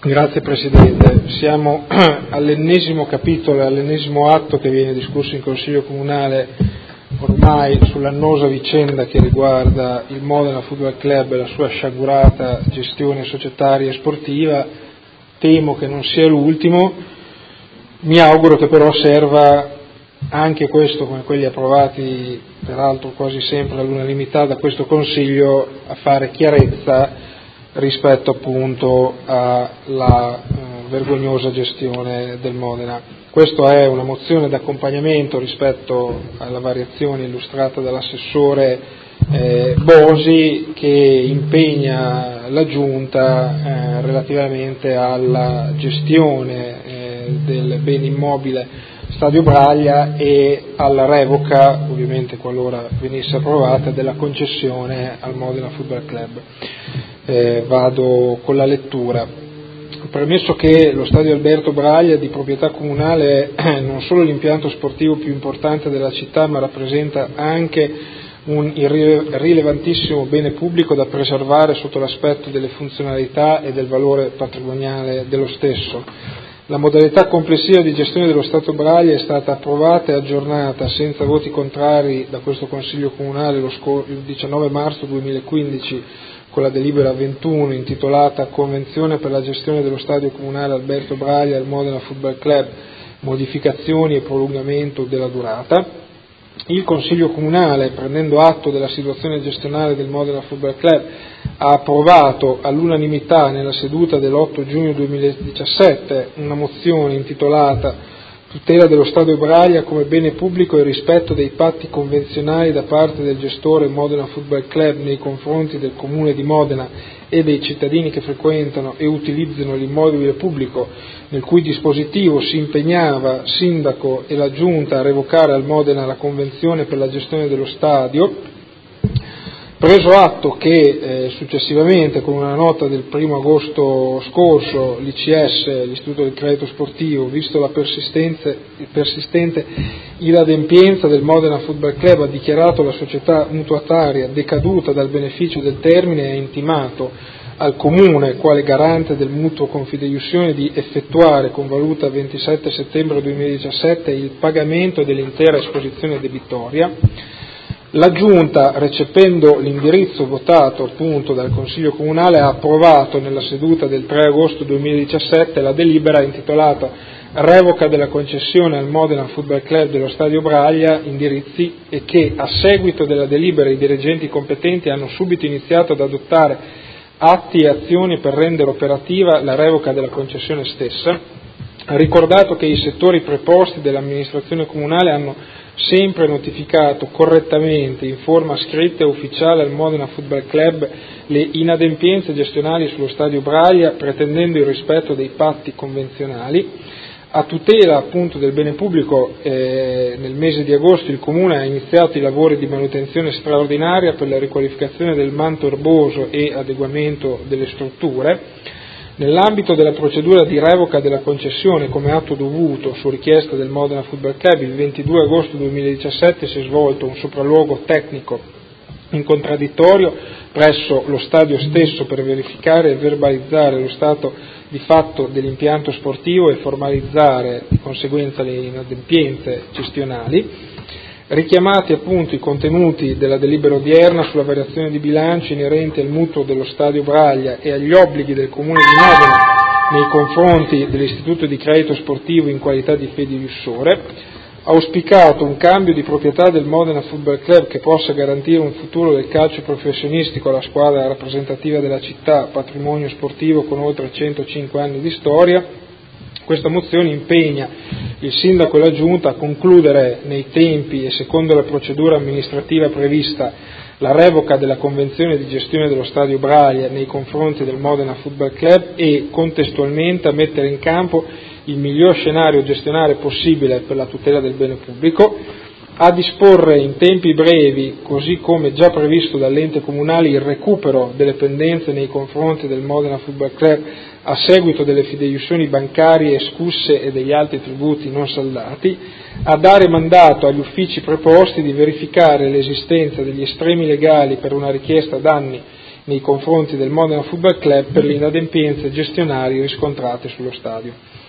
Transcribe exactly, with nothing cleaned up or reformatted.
Grazie Presidente. Siamo all'ennesimo capitolo, all'ennesimo atto che viene discusso in Consiglio Comunale ormai sull'annosa vicenda che riguarda il Modena Football Club e la sua sciagurata gestione societaria e sportiva. Temo che non sia l'ultimo, mi auguro che però serva anche questo, come quelli approvati peraltro quasi sempre all'unanimità da questo Consiglio, a fare chiarezza rispetto appunto alla eh, vergognosa gestione del Modena. Questa è una mozione d'accompagnamento rispetto alla variazione illustrata dall'assessore eh, Bosi, che impegna la Giunta eh, relativamente alla gestione eh, del bene immobile Stadio Braglia e alla revoca, ovviamente qualora venisse approvata, della concessione al Modena Football Club. Eh, vado con la lettura. Premesso che lo Stadio Alberto Braglia, di proprietà comunale, è non solo l'impianto sportivo più importante della città, ma rappresenta anche un rilevantissimo bene pubblico da preservare sotto l'aspetto delle funzionalità e del valore patrimoniale dello stesso. La modalità complessiva di gestione dello Stadio Braglia è stata approvata e aggiornata senza voti contrari da questo Consiglio Comunale lo scor- il diciannove marzo duemilaquindici con la delibera ventuno intitolata Convenzione per la gestione dello Stadio Comunale Alberto Braglia al Modena Football Club, modificazioni e prolungamento della durata. Il Consiglio Comunale, prendendo atto della situazione gestionale del Modena Football Club, ha approvato all'unanimità nella seduta dell'otto giugno duemiladiciassette una mozione intitolata Tutela dello Stadio Braglia come bene pubblico e rispetto dei patti convenzionali da parte del gestore Modena Football Club nei confronti del Comune di Modena e dei cittadini che frequentano e utilizzano l'immobile pubblico, nel cui dispositivo si impegnava Sindaco e la Giunta a revocare al Modena la convenzione per la gestione dello stadio. Preso atto che eh, successivamente, con una nota del primo agosto scorso, l'I C S, l'Istituto del Credito Sportivo, visto la persistente inadempienza del Modena Football Club, ha dichiarato la società mutuataria decaduta dal beneficio del termine e ha intimato al Comune, quale garante del mutuo confideiussione, di effettuare con valuta ventisette settembre duemiladiciassette il pagamento dell'intera esposizione debitoria. La Giunta, recependo l'indirizzo votato appunto dal Consiglio Comunale, ha approvato nella seduta del tre agosto duemiladiciassette la delibera intitolata Revoca della concessione al Modena Football Club dello Stadio Braglia, indirizzi, e che a seguito della delibera i dirigenti competenti hanno subito iniziato ad adottare atti e azioni per rendere operativa la revoca della concessione stessa. Ha ricordato che i settori preposti dell'amministrazione comunale hanno sempre notificato correttamente in forma scritta e ufficiale al Modena Football Club le inadempienze gestionali sullo Stadio Braglia, pretendendo il rispetto dei patti convenzionali. A tutela appunto del bene pubblico, eh, nel mese di agosto il Comune ha iniziato i lavori di manutenzione straordinaria per la riqualificazione del manto erboso e adeguamento delle strutture. Nell'ambito della procedura di revoca della concessione come atto dovuto su richiesta del Modena Football Club, il ventidue agosto duemiladiciassette si è svolto un sopralluogo tecnico in contraddittorio presso lo stadio stesso per verificare e verbalizzare lo stato di fatto dell'impianto sportivo e formalizzare di conseguenza le inadempienze gestionali. Richiamati appunto i contenuti della delibera odierna sulla variazione di bilancio inerenti al mutuo dello Stadio Braglia e agli obblighi del Comune di Modena nei confronti dell'Istituto di Credito Sportivo in qualità di fideiussore, auspicato un cambio di proprietà del Modena Football Club che possa garantire un futuro del calcio professionistico alla squadra rappresentativa della città, patrimonio sportivo con oltre centocinque anni di storia. Questa mozione impegna il Sindaco e la Giunta a concludere nei tempi e secondo la procedura amministrativa prevista la revoca della convenzione di gestione dello Stadio Braglia nei confronti del Modena Football Club e contestualmente a mettere in campo il miglior scenario gestionale possibile per la tutela del bene pubblico, a disporre in tempi brevi, così come già previsto dall'ente comunale, il recupero delle pendenze nei confronti del Modena Football Club a seguito delle fideiussioni bancarie escusse e degli altri tributi non saldati, a dare mandato agli uffici preposti di verificare l'esistenza degli estremi legali per una richiesta danni nei confronti del Modena Football Club per le inadempienze gestionali riscontrate sullo stadio.